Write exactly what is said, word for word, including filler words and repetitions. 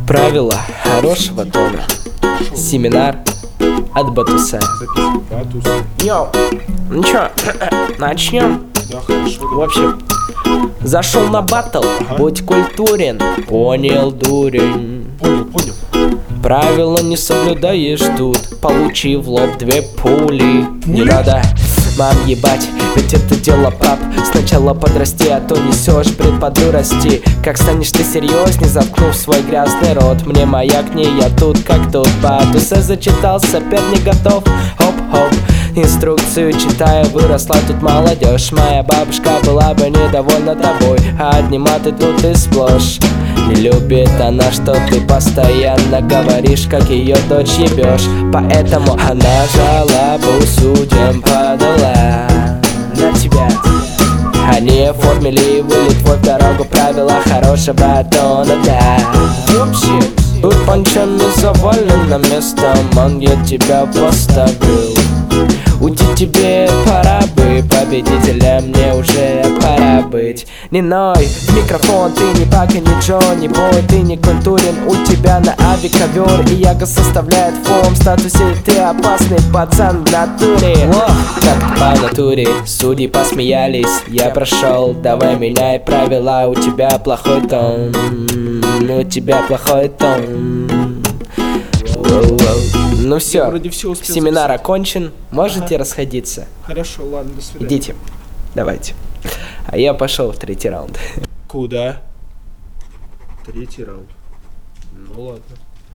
Правила хорошего тона. Семинар от Батуса. Йоу, ну чё, начнем? Да, хорошо. В общем, зашел на баттл, Ага. будь культурен. Понял, дурень. Понял, понял. Правила не соблюдаешь тут, получи в лоб две пули. Не Пули? надо, мам, ебать, ведь это дело пап. Сначала подрасти, а то несешь бред по дурости. Как станешь ты серьезней, заткнув свой грязный рот. Мне маяк не, я тут как тут. Батуса зачитался, опять не готов. Хоп-хоп, инструкцию читая, выросла тут молодежь. Моя бабушка была бы недовольна тобой, а одни маты тут и сплошь. Не любит она, что ты постоянно говоришь, как ее дочь ебешь. Поэтому она жалобу судьям подала на тебя. Они оформили вылет твой в дорогу, правила хорошего тона, да. В общем, тут пончами завалено местом, он я тебя поставил. Уйти тебе пора бы, победителем мне уже пора быть. Не ной, в микрофон, ты не Пак и не Джонни Бой, ты не культурен, у тебя на ави ковер. И яга составляет фон, в статусе ты опасный пацан в натуре. Как по натуре, судьи посмеялись, я прошел, давай меняй правила, у тебя плохой тон, у тебя плохой тон. Воу-воу. Ну все, Вроде все успел семинар записать. окончен, можете Ага. расходиться. Хорошо, ладно, до свидания. Идите, давайте. А я пошел в третий раунд. Куда? Третий раунд. Ну ладно.